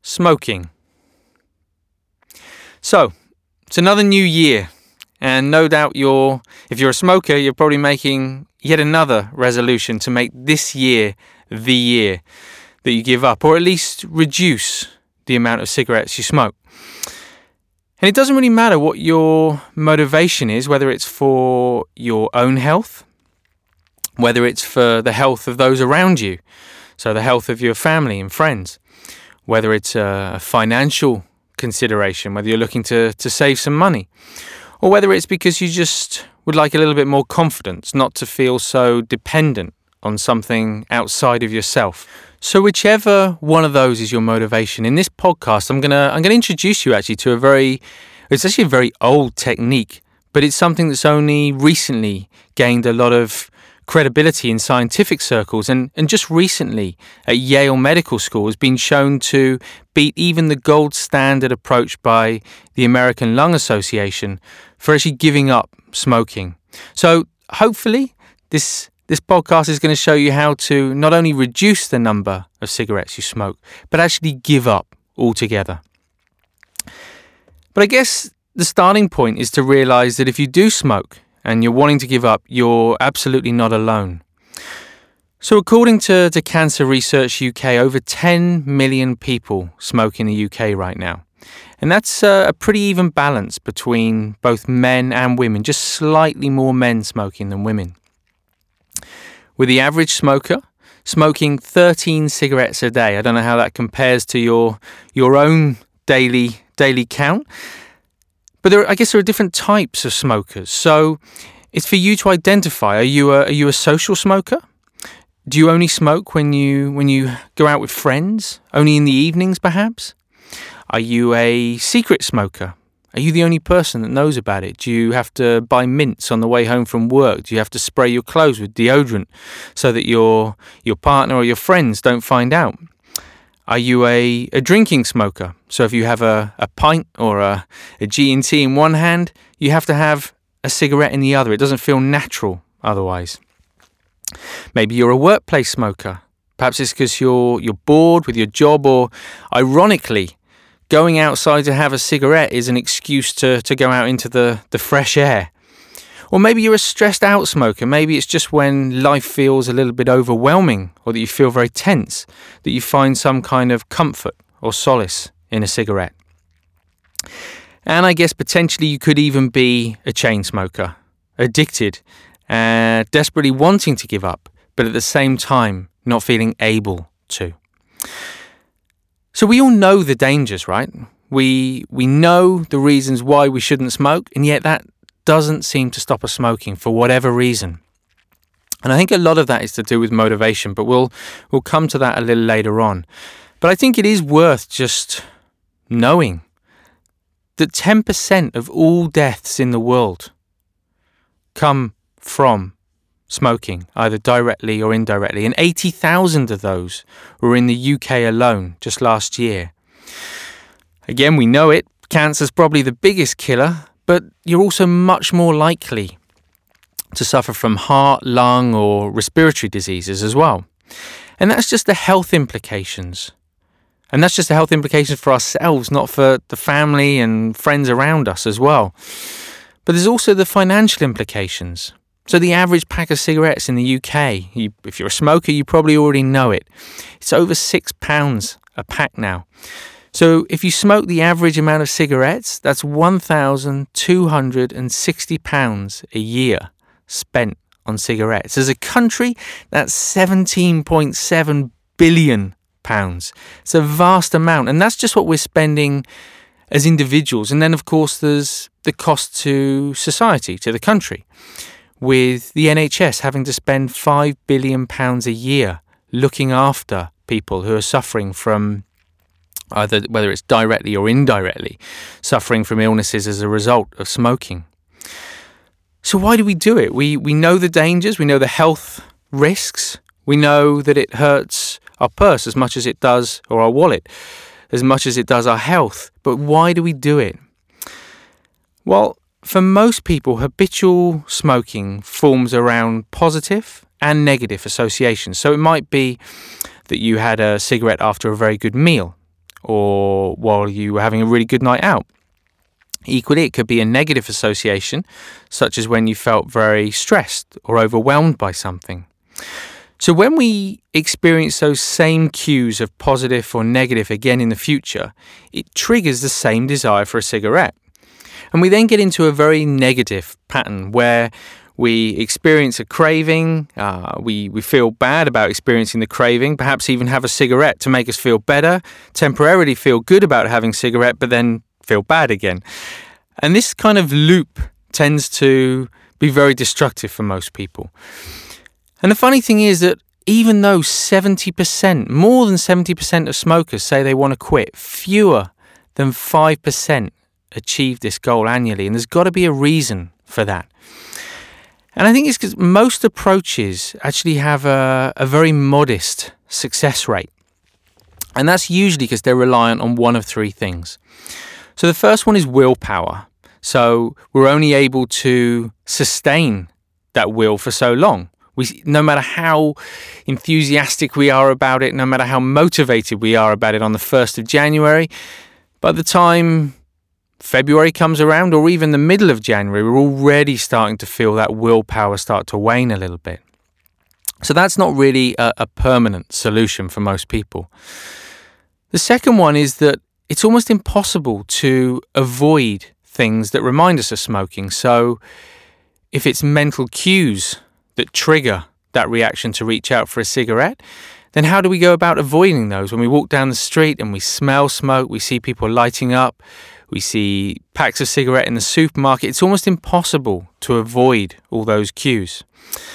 Smoking. So, it's another new year, and no doubt if you're a smoker, you're probably making yet another resolution to make this year the year that you give up, or at least reduce the amount of cigarettes you smoke. And it doesn't really matter what your motivation is, whether it's for your own health, whether it's for the health of those around you, so the health of your family and friends, whether it's a financial consideration, whether you're looking to save some money, or whether it's because you just would like a little bit more confidence, not to feel so dependent on something outside of yourself. So whichever one of those is your motivation, in this podcast I'm gonna introduce you actually to it's actually a very old technique, but it's something that's only recently gained a lot of credibility in scientific circles, and just recently at Yale Medical School has been shown to beat even the gold standard approach by the American Lung Association for actually giving up smoking. So hopefully this podcast is going to show you how to not only reduce the number of cigarettes you smoke, but actually give up altogether. But I guess the starting point is to realize that if you do smoke and you're wanting to give up, you're absolutely not alone. So according to Cancer Research UK, over 10 million people smoke in the UK right now. And that's a pretty even balance between both men and women, just slightly more men smoking than women. With the average smoker smoking 13 cigarettes a day. I don't know how that compares to your own daily count. But I guess there are different types of smokers. So it's for you to identify. Are you a social smoker? Do you only smoke when you go out with friends? Only in the evenings, perhaps? Are you a secret smoker? Are you the only person that knows about it? Do you have to buy mints on the way home from work? Do you have to spray your clothes with deodorant so that your partner or your friends don't find out? Are you a drinking smoker? So if you have a pint or a G&T in one hand, you have to have a cigarette in the other. It doesn't feel natural otherwise. Maybe you're a workplace smoker. Perhaps it's because you're bored with your job, or ironically, going outside to have a cigarette is an excuse to go out into the fresh air. Or maybe you're a stressed out smoker. Maybe it's just when life feels a little bit overwhelming, or that you feel very tense, that you find some kind of comfort or solace in a cigarette. And I guess potentially you could even be a chain smoker, addicted, desperately wanting to give up, but at the same time not feeling able to. So we all know the dangers, right? We know the reasons why we shouldn't smoke, and yet that doesn't seem to stop us smoking for whatever reason. And I think a lot of that is to do with motivation, but we'll come to that a little later on. But I think it is worth just knowing that 10% of all deaths in the world come from smoking, either directly or indirectly, and 80,000 of those were in the UK alone just last year. Again, we know it, cancer's probably the biggest killer, but you're also much more likely to suffer from heart, lung, or respiratory diseases as well. And that's just the health implications. And that's just the health implications for ourselves, not for the family and friends around us as well. But there's also the financial implications. So the average pack of cigarettes in the UK, if you're a smoker, you probably already know it. It's over £6 a pack now. So if you smoke the average amount of cigarettes, that's £1,260 a year spent on cigarettes. As a country, that's £17.7 billion. It's a vast amount, and that's just what we're spending as individuals. And then, of course, there's the cost to society, to the country, with the NHS having to spend £5 billion a year looking after people who are suffering from either, whether it's directly or indirectly, suffering from illnesses as a result of smoking. So why do we do it? We know the dangers, we know the health risks, we know that it hurts our purse as much as it does, or our wallet, as much as it does our health. But why do we do it? Well, for most people, habitual smoking forms around positive and negative associations. So it might be that you had a cigarette after a very good meal, or while you were having a really good night out. Equally, it could be a negative association, such as when you felt very stressed or overwhelmed by something. So when we experience those same cues of positive or negative again in the future, it triggers the same desire for a cigarette. And we then get into a very negative pattern where we experience a craving, we feel bad about experiencing the craving, perhaps even have a cigarette to make us feel better, temporarily feel good about having a cigarette, but then feel bad again. And this kind of loop tends to be very destructive for most people. And the funny thing is that even though 70%, more than 70% of smokers say they want to quit, fewer than 5% achieve this goal annually. And there's got to be a reason for that. And I think it's because most approaches actually have a very modest success rate. And that's usually because they're reliant on one of three things. So the first one is willpower. So we're only able to sustain that will for so long. No matter how enthusiastic we are about it, no matter how motivated we are about it on the 1st of January, by the time February comes around, or even the middle of January, we're already starting to feel that willpower start to wane a little bit. So that's not really a permanent solution for most people. The second one is that it's almost impossible to avoid things that remind us of smoking. So if it's mental cues that trigger that reaction to reach out for a cigarette, then how do we go about avoiding those? When we walk down the street and we smell smoke, we see people lighting up, we see packs of cigarette in the supermarket, it's almost impossible to avoid all those cues.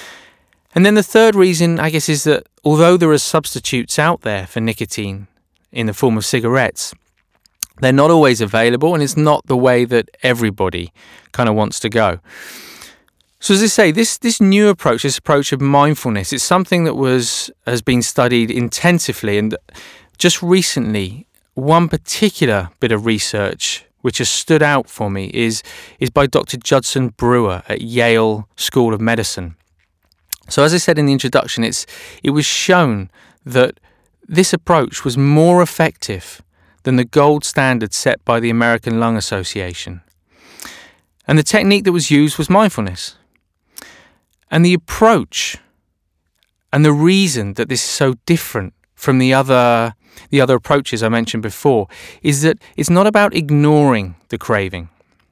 And then the third reason, I guess, is that although there are substitutes out there for nicotine in the form of cigarettes, they're not always available, and it's not the way that everybody kind of wants to go. So as I say, this new approach, this approach of mindfulness, it's something that has been studied intensively. And just recently, one particular bit of research which has stood out for me is by Dr. Judson Brewer at Yale School of Medicine. So as I said in the introduction, it was shown that this approach was more effective than the gold standard set by the American Lung Association. And the technique that was used was mindfulness. And the approach and the reason that this is so different from the other approaches I mentioned before is that it's not about ignoring the craving.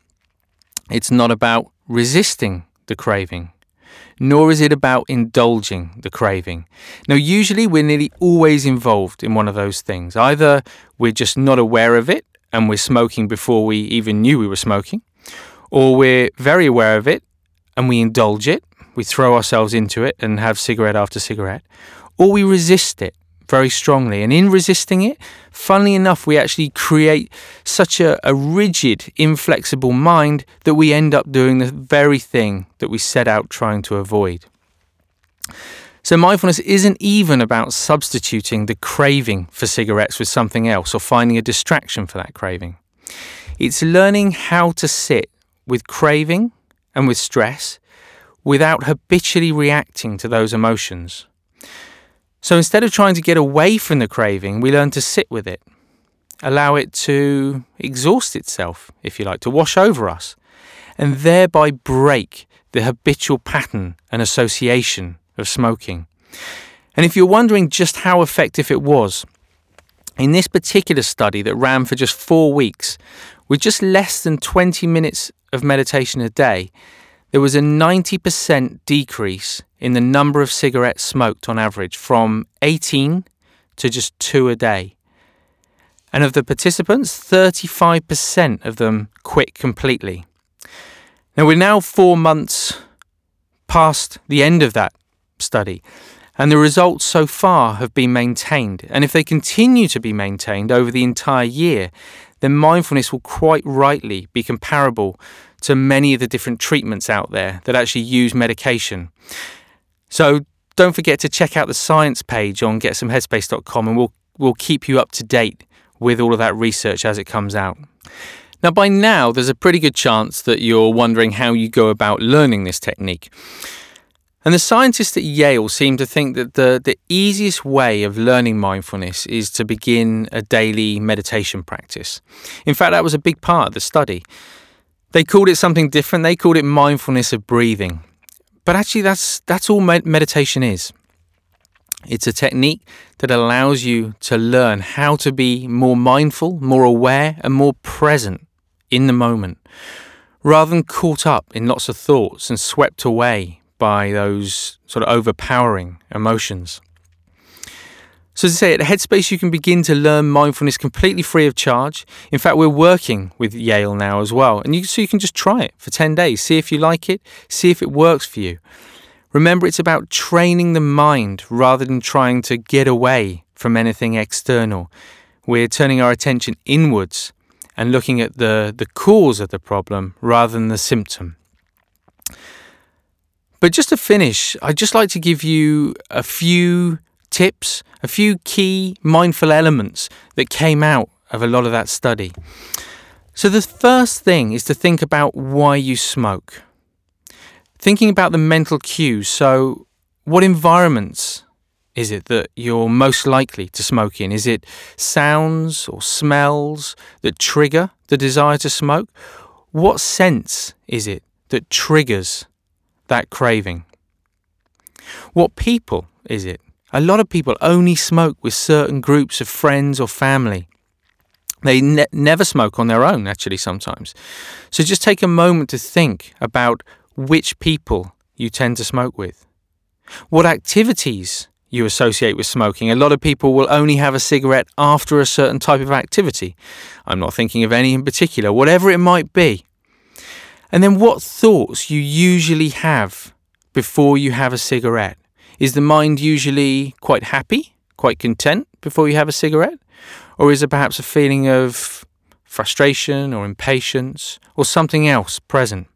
It's not about resisting the craving, nor is it about indulging the craving. Now, usually we're nearly always involved in one of those things. Either we're just not aware of it and we're smoking before we even knew we were smoking, or we're very aware of it and we indulge it. We throw ourselves into it and have cigarette after cigarette, or we resist it very strongly. And in resisting it, funnily enough, we actually create such a rigid, inflexible mind that we end up doing the very thing that we set out trying to avoid. So mindfulness isn't even about substituting the craving for cigarettes with something else or finding a distraction for that craving. It's learning how to sit with craving and with stress without habitually reacting to those emotions. So instead of trying to get away from the craving, we learn to sit with it, allow it to exhaust itself, if you like, to wash over us, and thereby break the habitual pattern and association of smoking. And if you're wondering just how effective it was, in this particular study that ran for just 4 weeks, with just less than 20 minutes of meditation a day, there was a 90% decrease in the number of cigarettes smoked on average, from 18 to just 2 a day. And of the participants, 35% of them quit completely. Now, we're now 4 months past the end of that study, and the results so far have been maintained. And if they continue to be maintained over the entire year, then mindfulness will quite rightly be comparable to many of the different treatments out there that actually use medication. So don't forget to check out the science page on getsomeheadspace.com, and we'll keep you up to date with all of that research as it comes out. Now, by now, there's a pretty good chance that you're wondering how you go about learning this technique. And the scientists at Yale seem to think that the easiest way of learning mindfulness is to begin a daily meditation practice. In fact, that was a big part of the study. They called it something different. They called it mindfulness of breathing. But actually, that's all meditation is. It's a technique that allows you to learn how to be more mindful, more aware, and more present in the moment, rather than caught up in lots of thoughts and swept away by those sort of overpowering emotions. So as I say, at Headspace you can begin to learn mindfulness completely free of charge. In fact, we're working with Yale now as well. And so you can just try it for 10 days, see if you like it, see if it works for you. Remember, it's about training the mind rather than trying to get away from anything external. We're turning our attention inwards and looking at the cause of the problem rather than the symptom. But just to finish, I'd just like to give you a few tips, a few key mindful elements that came out of a lot of that study. So the first thing is to think about why you smoke. Thinking about the mental cues. So what environments is it that you're most likely to smoke in? Is it sounds or smells that trigger the desire to smoke? What sense is it that triggers that craving? What people is it? A lot of people only smoke with certain groups of friends or family. They never smoke on their own, actually, sometimes. So just take a moment to think about which people you tend to smoke with. What activities you associate with smoking. A lot of people will only have a cigarette after a certain type of activity. I'm not thinking of any in particular, whatever it might be. And then what thoughts you usually have before you have a cigarette. Is the mind usually quite happy, quite content before you have a cigarette? Or is it perhaps a feeling of frustration or impatience or something else present?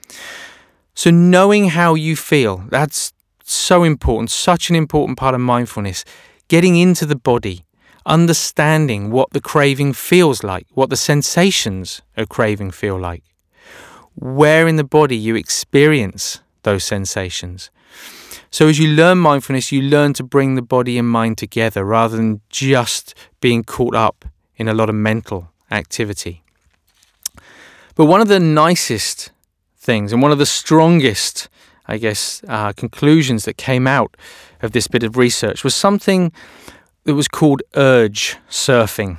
So knowing how you feel, that's so important, such an important part of mindfulness. Getting into the body, understanding what the craving feels like, what the sensations of craving feel like. Where in the body you experience those sensations. So as you learn mindfulness, you learn to bring the body and mind together rather than just being caught up in a lot of mental activity. But one of the nicest things and one of the strongest, conclusions that came out of this bit of research was something that was called urge surfing.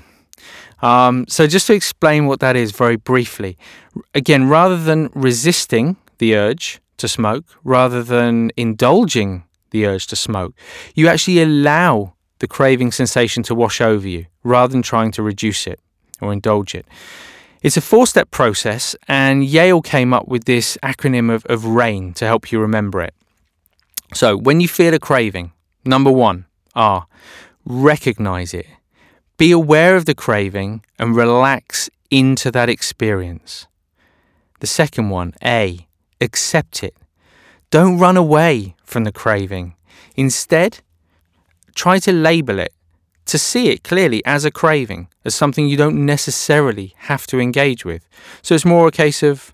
So just to explain what that is very briefly, again, rather than resisting the urge to smoke, rather than indulging the urge to smoke, you actually allow the craving sensation to wash over you, rather than trying to reduce it or indulge it. It's a 4-step process, and Yale came up with this acronym of RAIN to help you remember it. So when you feel a craving, number 1, recognize it. Be aware of the craving and relax into that experience. The second one, A, accept it. Don't run away from the craving. Instead, try to label it, to see it clearly as a craving, as something you don't necessarily have to engage with. So it's more a case of,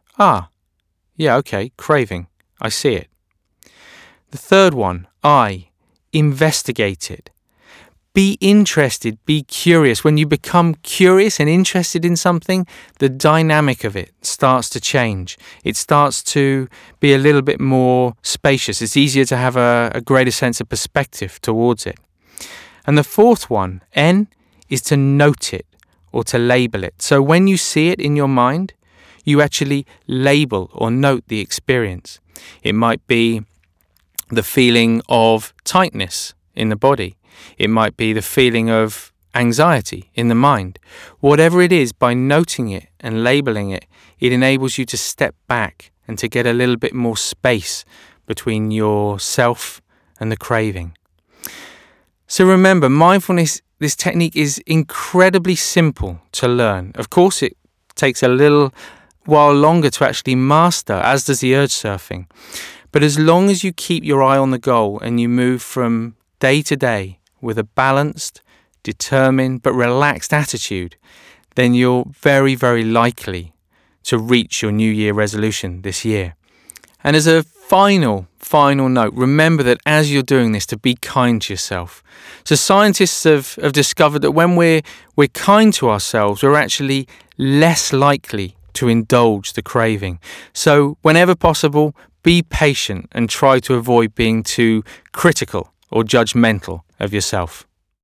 craving, I see it. The third one, I, investigate it. Be interested, be curious. When you become curious and interested in something, the dynamic of it starts to change. It starts to be a little bit more spacious. It's easier to have a greater sense of perspective towards it. And the fourth one, N, is to note it or to label it. So when you see it in your mind, you actually label or note the experience. It might be the feeling of tightness in the body. It might be the feeling of anxiety in the mind. Whatever it is, by noting it and labeling it, it enables you to step back and to get a little bit more space between yourself and the craving. So remember, mindfulness, this technique is incredibly simple to learn. Of course, it takes a little while longer to actually master, as does the urge surfing. But as long as you keep your eye on the goal and you move from day to day with a balanced, determined, but relaxed attitude, then you're very, very likely to reach your New Year resolution this year. And as a final note, remember that as you're doing this, to be kind to yourself. So scientists have discovered that when we're kind to ourselves, we're actually less likely to indulge the craving. So whenever possible, be patient and try to avoid being too critical or judgmental of yourself.